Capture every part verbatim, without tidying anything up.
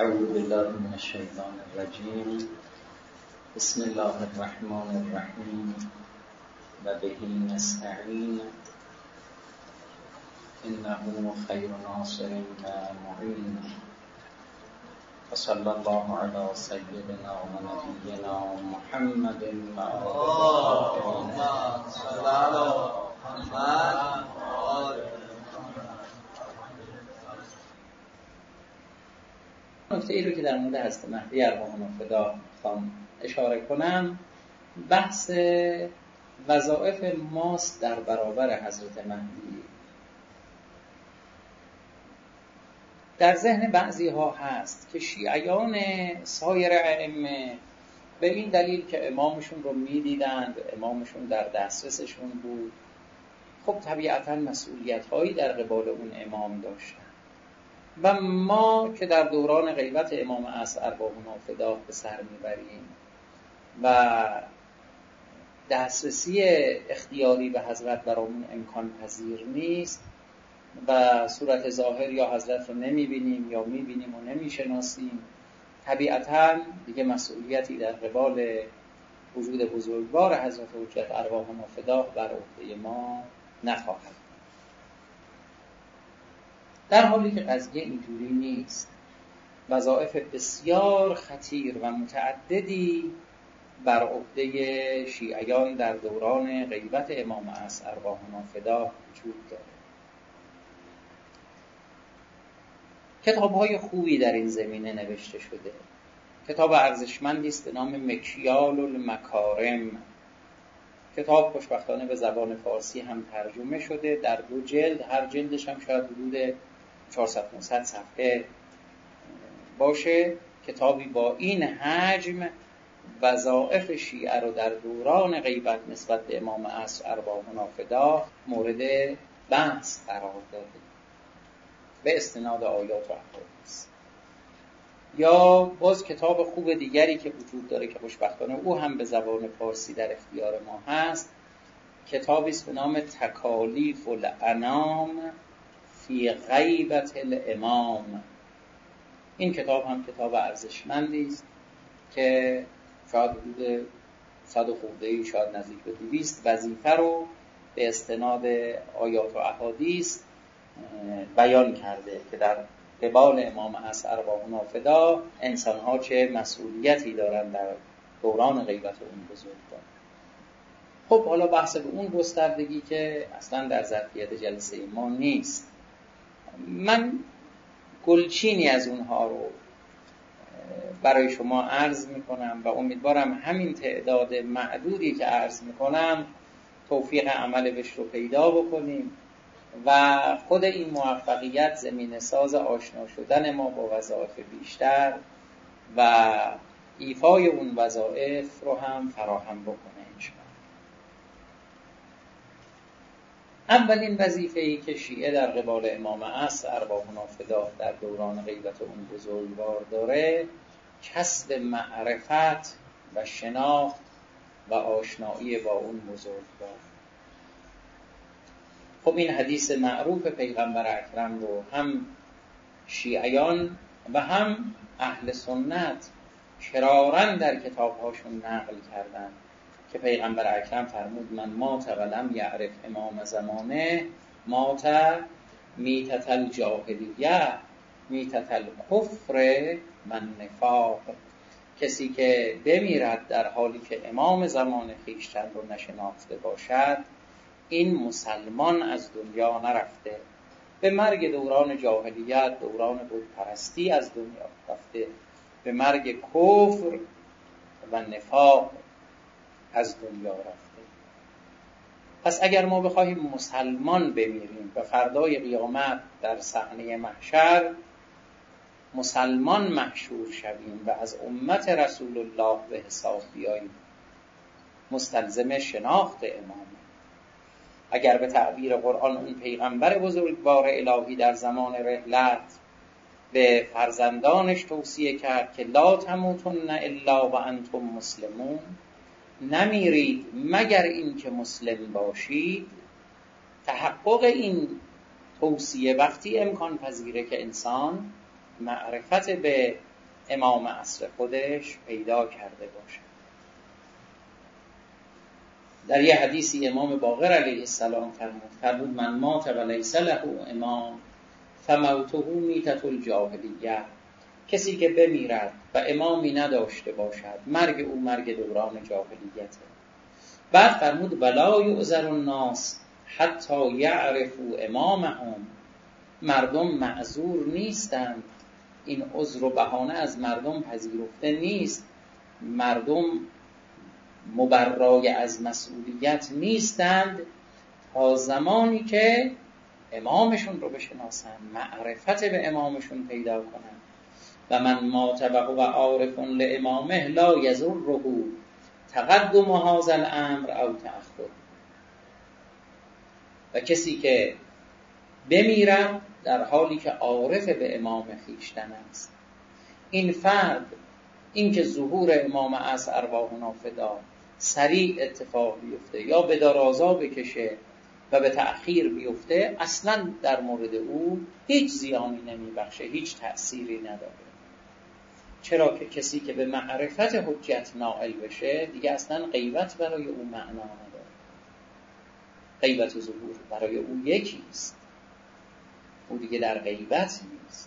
اعوذ بالله من الشیطان الرجیم. بسم الله الرحمن الرحیم و به نستعین انه خیر ناصر و معین. و صلی الله علی سیدنا و نبینا محمد و آله نکته ای رو که در مورد حضرت مهدی ارواحنا فدا میخوام اشاره کنم، بحث وظایف ماست در برابر حضرت مهدی. در ذهن بعضی ها هست که شیعیان سایر ائمه به این دلیل که امامشون رو میدیدند، امامشون در دسترسشون بود، خب طبیعتاً مسئولیت هایی در قبال اون امام داشتن و ما که در دوران غیبت امام اصل ارواحنا فدا به سر میبریم و دسترسی اختیاری به حضرت برامون امکان پذیر نیست و صورت ظاهر یا حضرت رو نمیبینیم یا میبینیم و نمیشناسیم، طبیعتاً دیگه مسئولیتی در قبال وجود بزرگوار حضرت حجت ارواحنا فدا بر عهده ما نخواهد. در حالی که قضیه اینجوری نیست، وظایف بسیار خطیر و متعددی بر عهده شیعیان در دوران غیبت امام اصل ارواحنا فدا وجود داره. کتاب‌های خوبی در این زمینه نوشته شده. کتاب ارزشمندی است به نام مکیال المکارم. کتاب خوشبختانه به زبان فارسی هم ترجمه شده، در دو جلد، هر جلدش هم شاید حدود چهارصد پانصد صفحه باشه. کتابی با این حجم وظایف شیعه رو در دوران غیبت نسبت به امام اصل ارواحنا فدا مورد بحث قرار داده به استناد آیات و احادیث. یا باز کتاب خوب دیگری که وجود داره که خوشبختانه او هم به زبان فارسی در اختیار ما هست، کتابی است به نام تکالیف الانام فی غیبت الامام. این کتاب هم کتاب ارزشمندی است که شاید حدود صد و خورده‌ای، شاید نزدیک به دویست وظیفه رو به استناد آیات و احادیث بیان کرده که در قبال امام اصل ارواحنا فدا انسان‌ها چه مسئولیتی دارند در دوران غیبت اون بزرگوار. خب حالا بحث به اون گستردگی که اصلا در ظرفیت جلسه ما نیست. من گلچینی از اونها رو برای شما عرض میکنم و امیدوارم همین تعداد معدودی که عرض میکنم توفیق عمل بهش رو پیدا بکنیم و خود این موفقیت زمینه ساز آشنا شدن ما با وظایف بیشتر و ایفای اون وظایف رو هم فراهم بکنه انشاءالله. اولین وظیفه‌ای که شیعه در قبال امام اصل ارواحنا فدا در دوران غیبت اون بزرگوار داره، کسب معرفت و شناخت و آشنایی با اون بزرگوار. خب این حدیث معروف پیغمبر اکرم رو هم شیعیان و هم اهل سنت کرارن در کتابهاشون نقل کردن که پیغمبر اکرم فرمود من مات ولم یعرف امام زمانه مات میتت الجاهلیه میتت الکفر من نفاق. کسی که بمیرد در حالی که امام زمان خویشتن رو نشناخته باشد، این مسلمان از دنیا نرفته، به مرگ دوران جاهلیت، دوران بت پرستی از دنیا رفته، به مرگ کفر و نفاق از دنیا رفته. پس اگر ما بخواهیم مسلمان بمیریم و فردای قیامت در صحنه محشر مسلمان محشور شویم و از امت رسول الله به حساب بیاییم، مستلزم شناخت امام. اگر به تعبیر قرآن اون پیغمبر بزرگوار الهی در زمان رحلت به فرزندانش توصیه کرد که لا تموتن الا و انتم مسلمون، نمیرید مگر این که مسلم باشید، تحقق این توصیه وقتی امکان پذیره که انسان معرفت به امام عصر خودش پیدا کرده باشد. در یه حدیثی امام باقر علیه السلام فرمود فرمود من مات و لیس له امام فموته میتة الجاهلیه، کسی که بمیرد و امامی نداشته باشد مرگ او مرگ دوران جاهلیته. بعد فرمود ولا یعذر الناس حتی یعرفوا امامهم، مردم معذور نیستند، این عذر و بهانه از مردم پذیرفته نیست، مردم مبرای از مسئولیت نیستند تا زمانی که امامشون رو بشناسن، معرفت به امامشون پیدا کنن. و من مات و عارف لامامه لا یضره تقدم هذا الامر او تأخر. و کسی که بمیرد در حالی که عارف به امام خویشتن است، این فرد این که ظهور امام از ارواحنا فدا سریع اتفاق بیفته یا به درازا بکشه و به تأخیر بیفته، اصلا در مورد او هیچ زیانی نمیبخشه، هیچ تأثیری نداره. چرا که کسی که به معرفت حجت نائل بشه دیگه اصلا غیبت برای او معنا نداره. غیبت و ظهور برای او یکیست، او دیگه در غیبت نیست،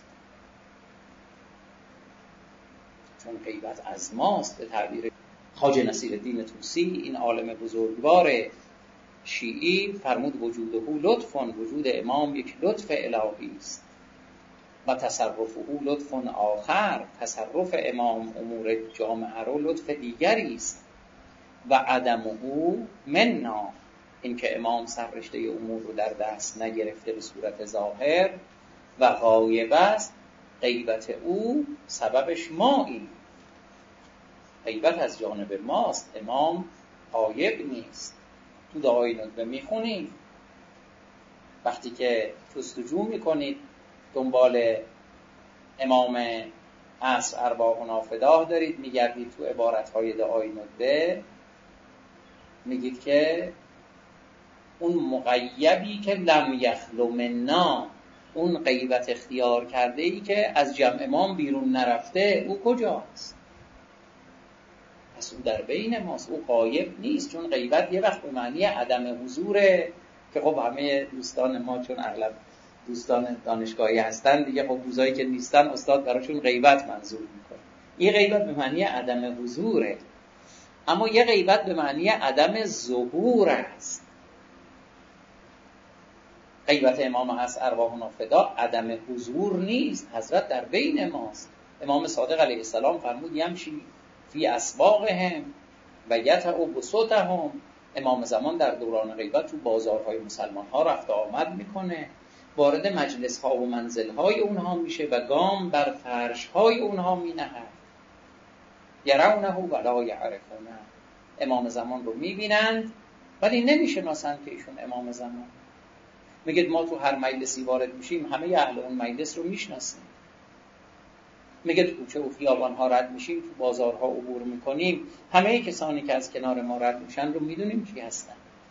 چون غیبت از ماست. به تعبیر خواجه نصیرالدین طوسی، این عالم بزرگوار شیعی، فرمود وجوده لطف، وجود امام یک لطف الهی است و تصرفه لطف آخر، تصرف امام امور جامعه رو لطف دیگری است. و عدمه منا، این که امام سررشته امور رو در دست نگرفته به صورت ظاهر و غایب است، غیبت او سببش مایی، غیبت از جانب ماست، امام غایب نیست. تو دعای ندبه میخونید وقتی که جستجو میکنید دنبال امام عصر ارواحنا فداه دارید، میگردید تو عبارتهای دعای ندبه، میگید که اون مغیبی که لم یخلو منا، اون غیبت اختیار کرده ای که از جمع امام بیرون نرفته، او کجاست؟ پس او در بین ماست، او غایب نیست. چون غیبت یه وقت به معنی عدم حضوره که خب همه دوستان ما چون اغلب دوستان دانشگاهی هستن دیگه، خب روزایی که نیستن استاد براشون غیبت منظور میکنه. این غیبت به معنی عدم حضوره، اما یه غیبت به معنی عدم ظهور است. غیبت امام از ارواحنا فدا عدم حضور نیست، حضرت در بین ماست. امام صادق علیه السلام فرمود یمشی فی اسواقهم و یطأ بسطهم، امام زمان در دوران غیبت تو بازارهای مسلمان ها رفت و آمد میکنه، وارد مجلس ها و منزل های اونها میشه و گام بر فرش های اونها مینهد. یرونه ولا یعرفونه، امام زمان رو میبینند ولی نمیشناسند که ایشون امام زمان. میگید ما تو هر مجلسی وارد میشیم همه اهل اون مجلس رو میشناسیم. میگید کوچه و خیابان ها رد میشیم، تو بازارها عبور میکنیم، همه کسانی که از کنار ما رد میشن رو میدونیم کی هستن.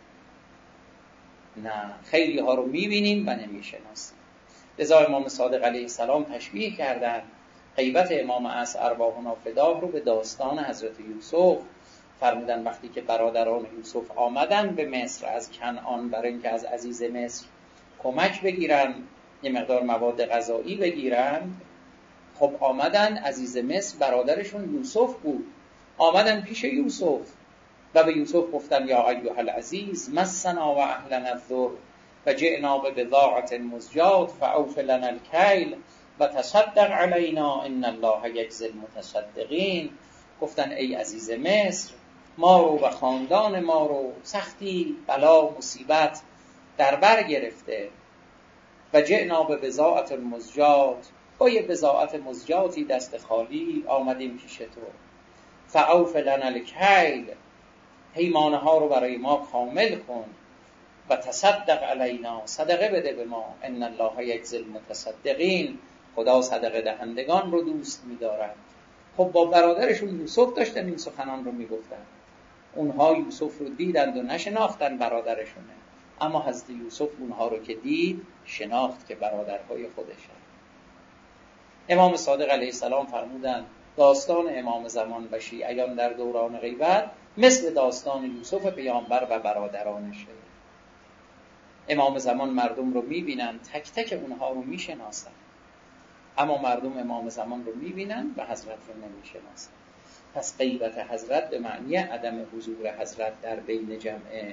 نه، خیلی ها رو میبینیم و نمیشناسیم. لذا امام صادق علیه السلام تشبیه کردن غیبت امام عصر ارواحنا فداه رو به داستان حضرت یوسف. فرمودن وقتی که برادران یوسف آمدن به مصر از کنعان برای اینکه از عزیز مصر کمک بگیرن، یه مقدار مواد غذایی بگیرن، خب آمدن، عزیز مصر برادرشون یوسف بود، آمدن پیش یوسف و به یوسف گفتن یا ایها العزیز مسنا و اهلنا الضر و جئنا ببضاعة مزجاة فاوف لنا الکیل و تصدق علینا ان الله یجزی المتصدقین. گفتن ای عزیز مصر، ما رو و خاندان ما رو سختی، بلا، مصیبت در بر گرفته و جئنا ببضاعة مزجاة، با یه بضاعت مزجاتی دست خالی آمدیم پیش تو. فاوف لنا الکیل، پیمانه ها رو برای ما کامل کن و تصدق علینا، صدقه بده به ما، ان الله یجزی المتصدقین، خدا صدقه دهندگان رو دوست می‌دارد. خب با برادرشون یوسف داشتن این سخنان رو میگفتن، اونها یوسف رو دیدند و نشناختن برادرشونه، اما حضرت یوسف اونها رو که دید شناخت که برادرهای خودشن. امام صادق علیه السلام فرمودند داستان امام زمان و شیعیان در دوران غیبت مثل داستان یوسف پیامبر و برادرانشه. امام زمان مردم رو میبینن، تک تک اونها رو میشناسن، اما مردم امام زمان رو میبینن و حضرت رو نمیشناسن. پس غیبت حضرت به معنی عدم حضور حضرت در بین جمع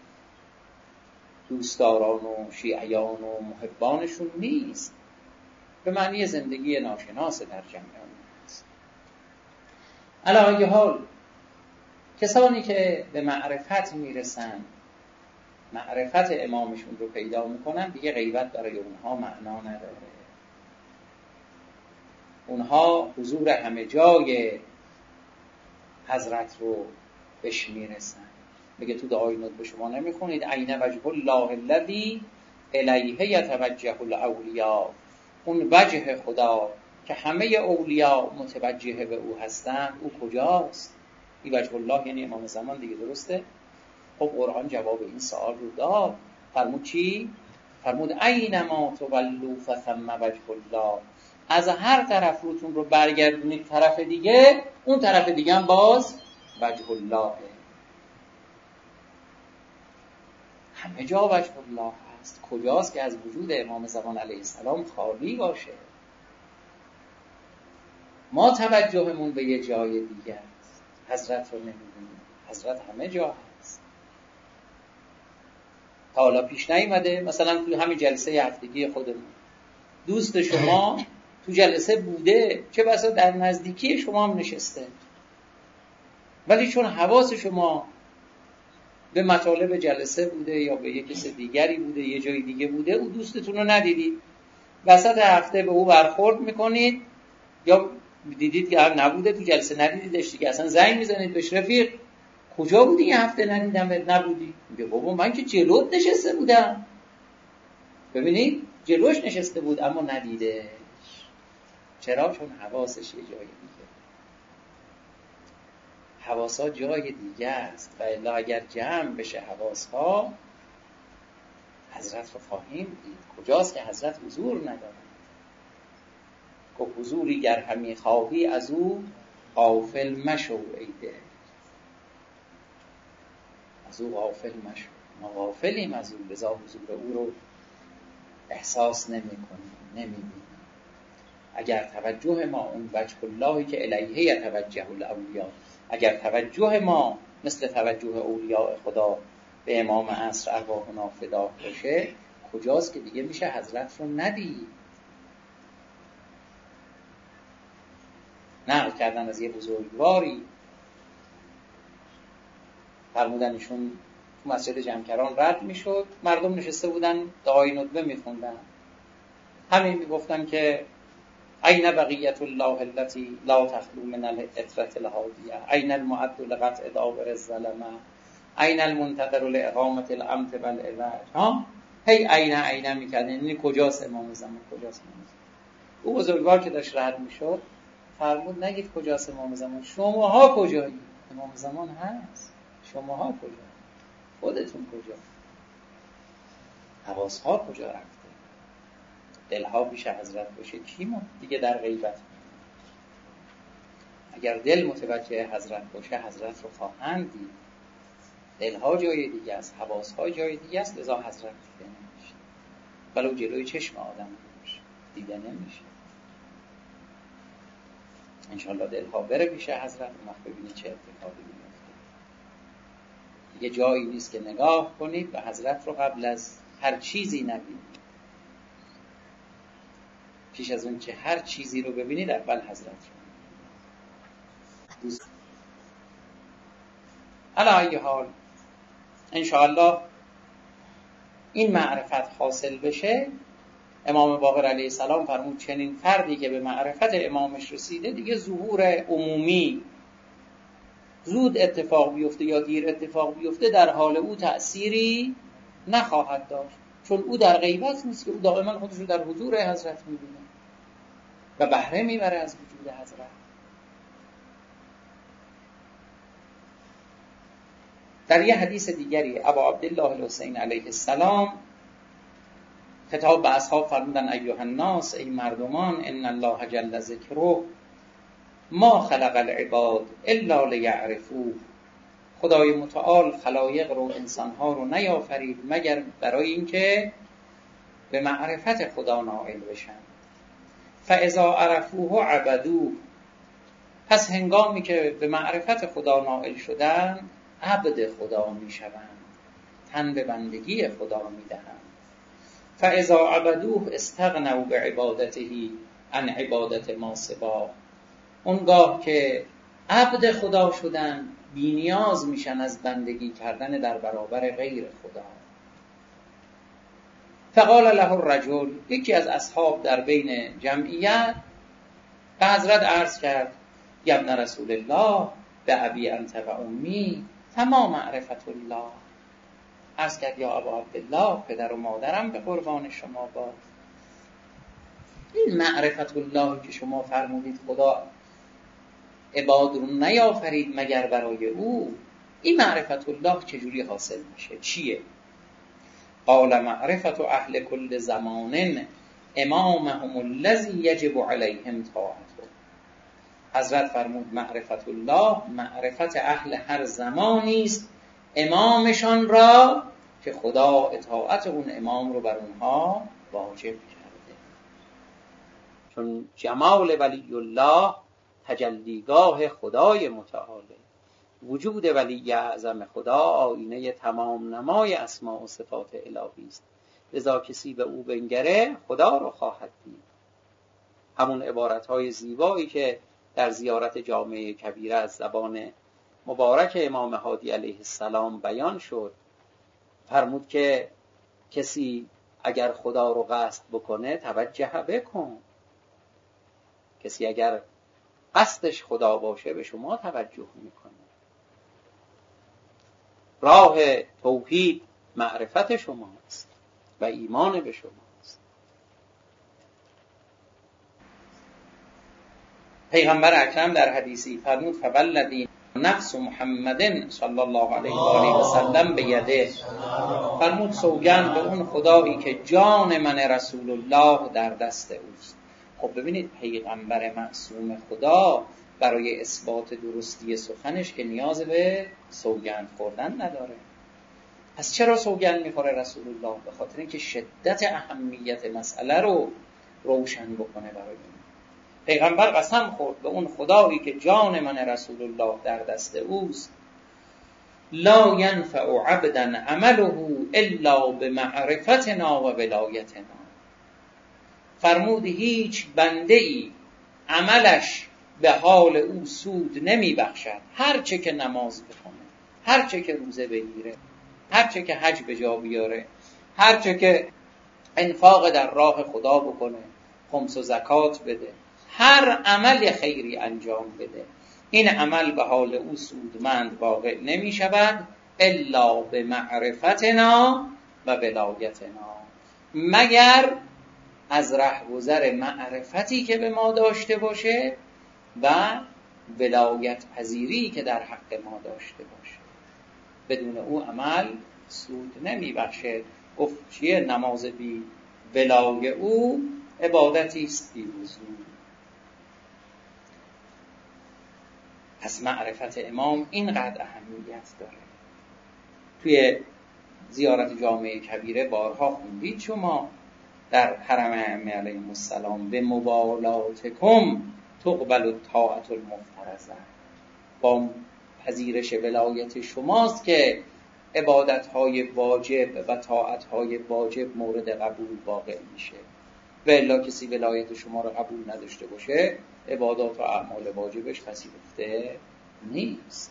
دوستداران و شیعیان و محبانشون نیست، به معنی زندگی ناشناس در جمع اون هست. علی ای حال کسانی که به معرفت میرسن، معرفت امامشون رو پیدا میکنن، دیگه غیبت برای اونها معنا نداره. اونها حضور همه جای حضرت رو بهش میرسن. بگه تو دعای ندب شما نمیخونید عین وجه الله الذی الیه یتوجه الاولیاء، اون وجه خدا که همه اولیاء متوجه به او هستند، او کجاست؟ این وجه الله یعنی امام زمان دیگه، درسته؟ خب قرآن جواب این سوال رو داد. فرمود چی؟ فرمود اینما تولوا فثم وجه الله، از هر طرف روتون رو برگردونید طرف دیگه، اون طرف دیگه هم باز وجه الله. همه جا وجه الله هست. کجاست که از وجود امام زمان علیه السلام خالی باشه؟ ما توجهمون به یه جای دیگه است، حضرت رو نمی‌بینیم. حضرت همه جا هست. تا حالا پیش نیومده مثلا تو همین جلسه هفتگی خودمون دوست شما تو جلسه بوده، چه بسا در نزدیکی شما هم نشسته، ولی چون حواس شما به مطالب جلسه بوده یا به یک کس دیگری بوده، یه جای دیگه بوده، او دوستتون رو ندیدید، وسط هفته به او برخورد میکنید یا دیدید که نبوده، تو جلسه ندیدیدش دیگه، اصلا زنگ میزنید بهش رفیق کجا بودی یه هفته ندیدم نبودی؟ میگه بابا من که جلوت نشسته بودم. ببینید جلوش نشسته بود اما ندیدش. چرا؟ چون حواسش یه جای دیگه، حواسا جای دیگه است. و الا اگر جمع بشه حواسها، حضرت رو خواهیم دید. کجاست که حضرت حضور نداره؟ که حضوری گر همی خواهی از او غافل مشو ای دل، از او غافل مشو. ما غافلیم از او، لذا حضور او رو احساس نمی کنیم، نمی بینیم. اگر توجه ما اون وجه اللهی که الیه یتوجه الاولیاء، اگر توجه ما مثل توجه اولیاء خدا به امام عصر ارواحنا فدا باشه، کجاست که دیگه میشه حضرت رو ندید؟ نقل کردن از یه بزرگواری، فرمودن ایشون تو مسجد جمکران رد میشد، مردم نشسته بودن دعای ندبه میخوندن، همین میگفتن که این بقیت الله التي لا تخلو من العطرة الهادیه، این المعد لقطع دابر الظلمه، این المنتظر لاقامه الامت والعوج. ها هی عین عین میکردن، یعنی کجاست امام زمان، کجاست امام زمان؟ او بزرگوار که داشت رد میشد فرمود نگید کجاست امام زمان، شماها کجایید؟ امام زمان هست، شماها کجا؟ خودتون کجا؟ حواسها کجا رفته؟ دلها پیش حضرت باشه کی ما دیگه در غیبت؟ اگر دل متوجه حضرت باشه حضرت رو خواهند دید. دلها جای دیگه است، حواسها جای دیگه است، لذا حضرت دیده نمیشه. ولو جلوی چشم آدم باشه دیده نمیشه. انشالله دلها بره پیش حضرت، اون وقت ببینید چه اتفاقی میفته. دیگه جایی نیست که نگاه کنید و حضرت رو قبل از هر چیزی نبینید. پیش از اون که هر چیزی رو ببینید اول حضرت رو دوست. علی ای حال انشاءالله این معرفت حاصل بشه. امام باقر علیه السلام فرمود چنین فردی که به معرفت امامش رسیده دیگه ظهور عمومی زود اتفاق بیفته یا دیر اتفاق بیفته در حال او تأثیری نخواهد داشت، چون او در غیبت نیست که او دائما خودش رو در حضور حضرت می‌بینه و بهره میبره از وجود حضرت. در یه حدیث دیگری ابا عبدالله الحسین علیه السلام خطاب به اصحاب فرمودن ایها الناس، ای مردمان، ان الله جل ذکره ما خلق العباد الا لیعرفوه، خدای متعال خلایق رو، انسانها رو نیافرید مگر برای اینکه به معرفت خدا نائل بشن. فاذا عرفوه عبدوه، پس هنگامی که به معرفت خدا نائل شدن عبد خدا می شوند، تن به بندگی خدا می دهند. فاذا عبدوه استغنوا بعبادته عن عبادت ما سواه، اونگاه که عبد خدا شدن بی نیاز میشن از بندگی کردن در برابر غیر خدا. فقال له الرجل، یکی از اصحاب در بین جمعیت به حضرت عرض کرد یا ابن رسول الله به ابی انت و امی فما معرفت الله، عرض کرد یا ابا عبدالله، پدر و مادرم به قربان شما باد، این معرفت الله که شما فرمودید خدا عباد رو نیافرید مگر برای او، این معرفت الله چجوری حاصل میشه؟ چیه؟ قال معرفت اهل کل زمان امامهم الذی یجب علیهم طاعته. حضرت فرمود معرفت الله معرفت اهل هر زمانی است امامشان را که خدا اطاعت اون امام رو بر اونها واجب کرده. چون جمال ولی الله تجلیگاه خدای متعاله، وجود ولی اعظم خدا آینه تمام نمای اسماء و صفات الهی است، لذا کسی به او بنگره خدا رو خواهد دید. همون عبارتهای زیبایی که در زیارت جامع کبیره از زبان مبارک امام هادی علیه السلام بیان شد، فرمود که کسی اگر خدا رو قصد بکنه توجه بکن، کسی اگر قصدش خدا باشه به شما توجه میکنه. راه توحید معرفت شماست و ایمان به شماست. پیغمبر اکرم در حدیثی فرمود فوالذی نفس محمد صلی الله علیه و آله و سلم بیده، فرمود سوگند به اون خدایی که جان من رسول الله در دست اوست. خب ببینید پیغمبر معصوم خدا برای اثبات درستی سخنش که نیاز به سوگند خوردن نداره. پس چرا سوگند میخوره رسول الله؟ به خاطر اینکه شدت اهمیت مسئله رو روشن بکنه برای این. پیغمبر قسم خورد به اون خدایی که جان من رسول الله در دست اوست، لا ینفع عبدا عمله الا بمعرفتنا و ولایتنا. فرمود هیچ بنده ای عملش به حال او سود نمی بخشد، هر چه که نماز بخونه، هر چه که روزه بگیره، هر چه که حج به جا بیاره، هر چه که انفاق در راه خدا بکنه، خمس و زکات بده، هر عمل خیری انجام بده، این عمل به حال او سودمند واقع نمی شود الا به معرفتنا و ولایتنا، مگر از رهگذر معرفتی که به ما داشته باشه و ولایت پذیری که در حق ما داشته باشه. بدون او عمل سود نمی بخشه. گفت چیه؟ نماز بی ولای او عبادتی است بی وضو. پس معرفت امام اینقدر اهمیت داره. توی زیارت جامع کبیره بارها خوندید شما در حرم ائمه علیهم السلام به مبالاتکم تقبل الطاعت المفترضه، با پذیرش ولایت شماست که عبادت‌های واجب و طاعت‌های واجب مورد قبول واقع میشه. و الا کسی ولایت شما رو قبول نداشته باشه عبادات و اعمال واجبش پذیرفته نیست.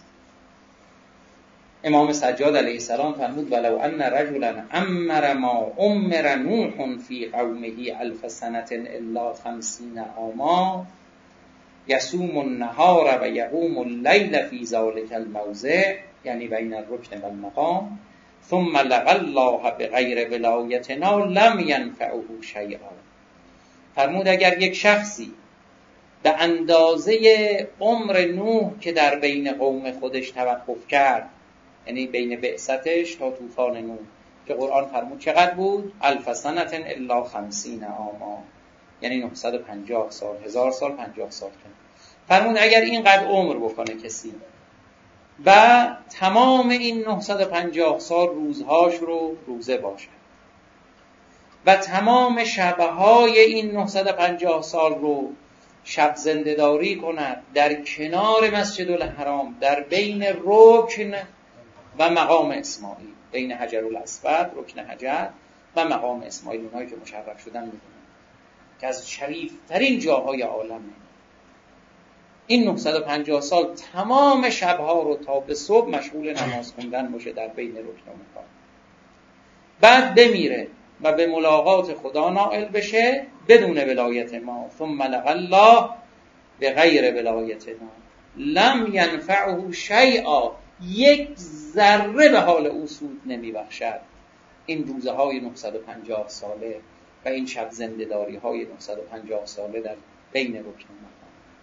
امام سجاد علیه السلام فرمود ولو ان رجلا امر ما امر نوح فی قومه الف سنه الا خمسین عاما یصوم النهار و یقوم اللیل فی ذلک الموضع، یعنی بین الرکن و المقام، ثم لقى الله بغیر ولایتنا لم ینفعه شیئا. فرمود اگر یک شخصی به اندازه عمر نوح که در بین قوم خودش توقف کرد، یعنی بین بعثتش تا طوفان نوح که قرآن فرمود چقدر بود؟ الف سنة الا خمسین عاما، یعنی نهصد و پنجاه سال، هزار سال، پنجاه سال. فرمود اگر اینقدر عمر بکنه کسی و تمام این نهصد و پنجاه سال روزهاش رو روزه باشه و تمام شبهای این نهصد و پنجاه سال رو شب زنده‌داری کند در کنار مسجد الحرام، در بین رکن و مقام اسماعیل، بین حجر الاسود، رکن حجر و مقام اسماعیل، اونایی که مشرف شدن میدونن که از شریف ترین جاهای عالمه. این نهصد و پنجاه سال تمام شبها رو تا به صبح مشغول نماز خوندن باشه در بین رکن و مقام، بعد بمیره و به ملاقات خدا نائل بشه بدون ولایت ما. ثم لقى الله به غیر ولایتنا لم ینفعه شیئا، یک ذره به حال او سود نمی بخشد این روزه های نهصد و پنجاه ساله و این شب زنده‌داری های نهصد و پنجاه ساله در بین رکن و مقام.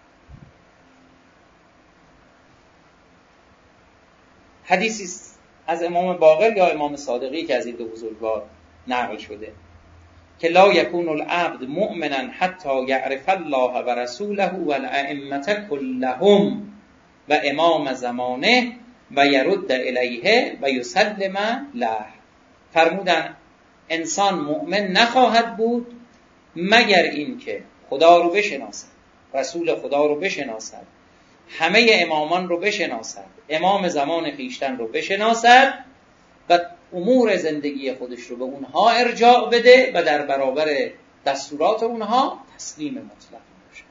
حدیثی از امام باقر یا امام صادقی که از این دو بزرگوار نقل شده که لا یکون العبد مؤمنا حتی یعرف الله و رسوله و الائمه كلهم و امام زمانه و یرد الیه و یسلم له. فرمودن انسان مؤمن نخواهد بود مگر این که خدا رو بشناسد، رسول خدا رو بشناسد، همه امامان رو بشناسد، امام زمان خویشتن رو بشناسد و امور زندگی خودش رو به اونها ارجاع بده و در برابر دستورات اونها تسلیم مطلق باشه.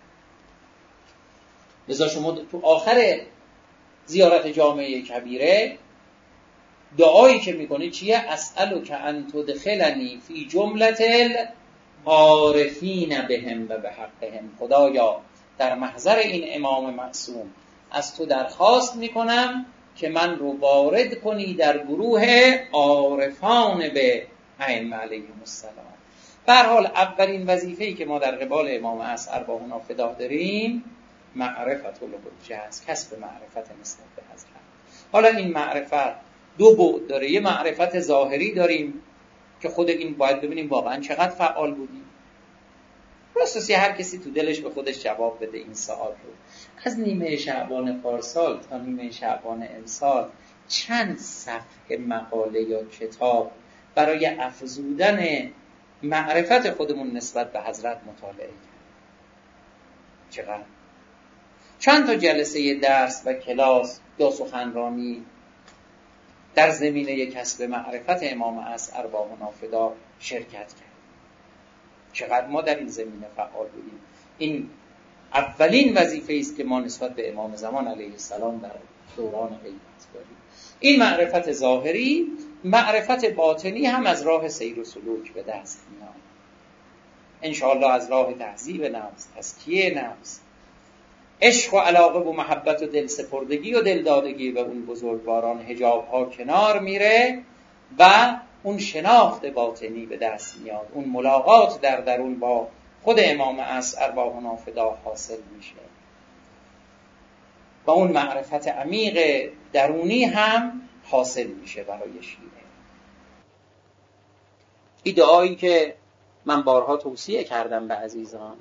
لذا شما تو آخر زیارت جامعه کبیره دعایی که میکنی چیه؟ اسألک ان تدخلنی فی جملة العارفین بهم و بحقهم. خدایا در محضر این امام معصوم از تو درخواست میکنم که من رو وارد کنی در گروه عارفان به ائمه علیهم السلام. به هر حال اولین وظیفه‌ای که ما در قبال امام عصر ارواحنا فدا داریم معرفت الحجه است، کسب معرفت نسبت به حضرت. حالا این معرفت دو بعد داره. یه معرفت ظاهری داریم که خود این باید ببینیم واقعا چقدر فعال بودیم. راستش هر کسی تو دلش به خودش جواب بده این سوال رو. از نیمه شعبان پارسال تا نیمه شعبان امسال چند صفحه مقاله یا کتاب برای افزودن معرفت خودمون نسبت به حضرت مطالعه کرد؟ چقدر؟ چند تا جلسه درس و کلاس یا سخنرانی در زمینه کسب معرفت امام عصر ارواحنا فدا شرکت کرد؟ چقدر ما در این زمینه فعال بودیم؟ این اولین وظیفه است که ما نسبت به امام زمان علیه السلام در دوران غیبت داریم. این معرفت ظاهری، معرفت باطنی هم از راه سیر و سلوک به دست میاد. انشاءالله از راه تهذیب نفس، تزکیه نفس، عشق و علاقه و محبت و دل سپردگی و دلدادگی و اون بزرگواران حجاب ها کنار میره و اون شناخت باطنی به دست میاد، اون ملاقات در درون با خود امام عصر ارواحنا فدا حاصل میشه و اون معرفت عمیق درونی هم حاصل میشه برای شیعه. این دعایی که من بارها توصیه کردم به عزیزان،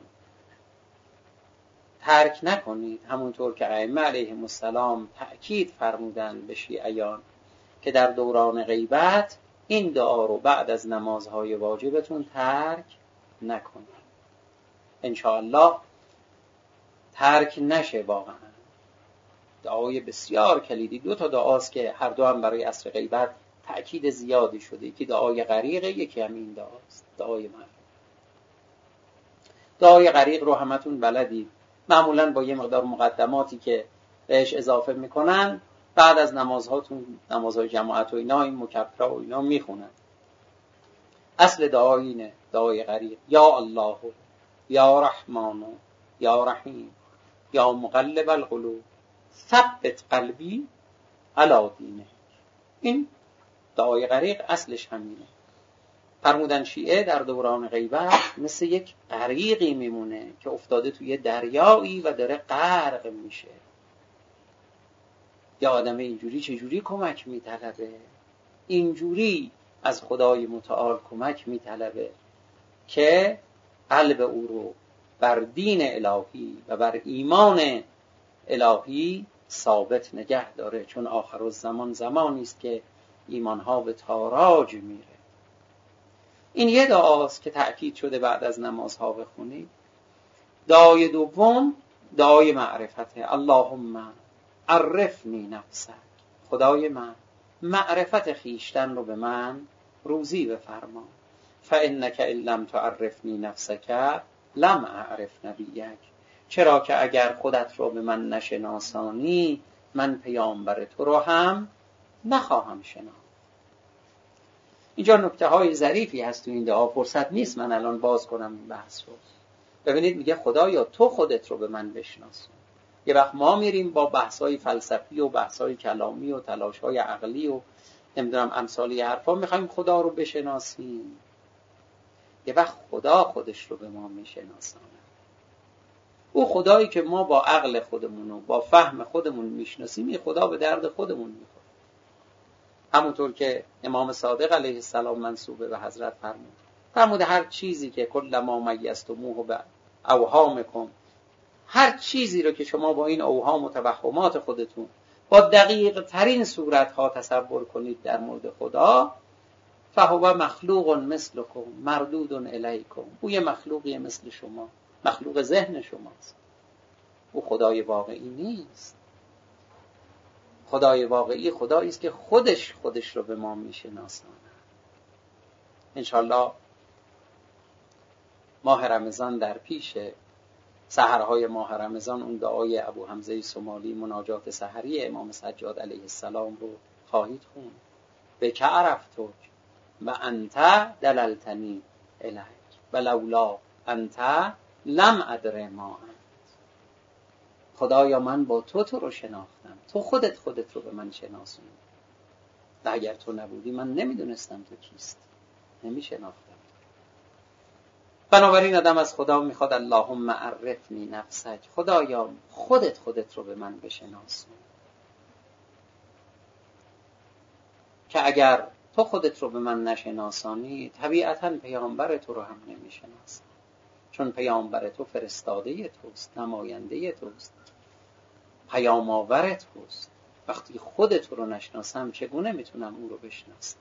ترک نکنید، همونطور که ائمه علیهم السلام تأکید فرمودن به شیعیان که در دوران غیبت این دعا رو بعد از نمازهای واجبتون ترک نکنید. انشاءالله ترک نشه. واقعا دعای بسیار کلیدی، دو تا دعاست که هر دو هم برای عصر غیبت تأکید زیادی شده. یکی دعای غریق، یکی هم این دعاست، دعای معروف. دعای غریق رو همتون بلدید، معمولا با یه مقدار مقدماتی که بهش اضافه میکنن بعد از نمازهاتون، نمازهای جماعت و اینا، این مکبره و اینا میخونن. اصل دعا اینه، دعای غریق: یا الله، یا رحمان، یا رحیم، یا مقلب القلوب ثبت قلبی علی دینه. این دعای غریق اصلش همینه. فرمودن شیعه در دوران غیبت مثل یک غریقی میمونه که افتاده توی دریایی و داره غرق میشه. یا آدم اینجوری چجوری کمک میطلبه؟ اینجوری از خدای متعال کمک میطلبه که قلب او رو بر دین الهی و بر ایمان الهی ثابت نگه داره، چون آخر الزمان زمانی است که ایمانها به تاراج میره. این یه دعاست که تأکید شده بعد از نمازها بخونید. دعای دوم دعای معرفته. اللهم عرفنی نفسک، خدای من معرفت خیشتن رو به من روزی بفرما. فانک ان لم تعرفنی نفسک لم اعرف نبیک، چرا که اگر خودت رو به من نشناسانی من پیامبر تو رو هم نخواهم شناخت. اینجا نکته های ظریفی هست تو این دعا، فرصت نیست من الان باز کنم این بحث رو. ببینید میگه خدایا تو خودت رو به من بشناس. یه وقت ما میریم با بحث‌های فلسفی و بحث‌های کلامی و تلاش‌های عقلی و نمیدونم امثالی حرفا میخوایم خدا رو بشناسیم. یه وقت خدا خودش رو به ما میشناسونه. او خدایی که ما با عقل خودمون و با فهم خودمون میشناسیم، این خدا به درد خودمون میخوره. همونطور که امام صادق علیه السلام منسوبه به حضرت فرمود فرموده هر چیزی که کل ما میزتموه به اوهامکم، هر چیزی رو که شما با این اوهام و توهمات خودتون با دقیق ترین صورت ها تصور کنید در مورد خدا، فهو مخلوق مثلکم مردود الیکم، او یه مخلوقی مثل شما، مخلوق ذهن شماست. او خدای واقعی نیست. خدای واقعی خدایی است که خودش خودش رو به ما میشناسونه. انشالله ماه رمضان در پیشه، سحرهای ماه رمضان اون دعای ابو حمزه سمالی مناجات سحری امام سجاد علیه السلام رو خواهید خوند. به که عرفتک و انت دللتنی الیک و لولا انت لم ادر ما انت. خدایا من با تو تو رو شناختم، تو خودت خودت رو به من شناسوندی. و اگر تو نبودی من نمیدونستم تو کیست، نمیشناختم. بنابراین آدم از خدا میخواد اللهم عرفنی نفسک، خدایا خودت خودت رو به من بشناسون، که اگر تو خودت رو به من نشناسانی طبیعتاً پیامبر تو رو هم نمیشناسم، چون پیامبر تو فرستاده توست، نماینده توست، پیام آور توست. وقتی خودت رو نشناسم چگونه میتونم اون رو بشناسم؟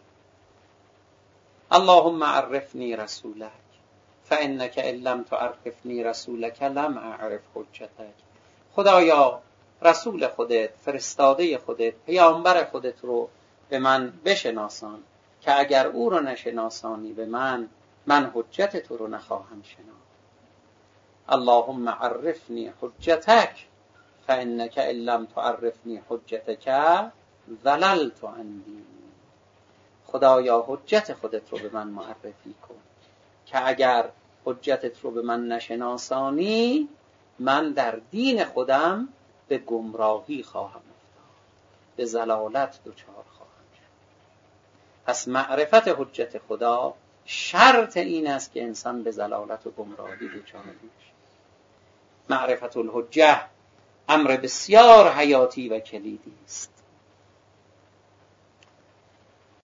اللهم عرفنی رسولک فانک ان لم تعرفنی رسولک لم اعرف حجتک. خدایا رسول خودت، فرستاده خودت، پیامبر خودت رو به من بشناسان، که اگر او رو نشناسانی به من، من حجت تو رو نخواهم شناخت. اللهم عرفنی حجتک فانک ان لم تعرفنی حجتک ضللت عن دینی. خدایا حجت خودت رو به من معرفی کن، که اگر حجتت رو به من نشناسانی من در دین خودم به گمراهی خواهم افتاد، به ضلالت دچار خواهم شد. پس معرفت حجت خدا شرط این است که انسان به ضلالت و گمراهی دچار نشه. معرفت الحجه امر بسیار حیاتی و کلیدی است.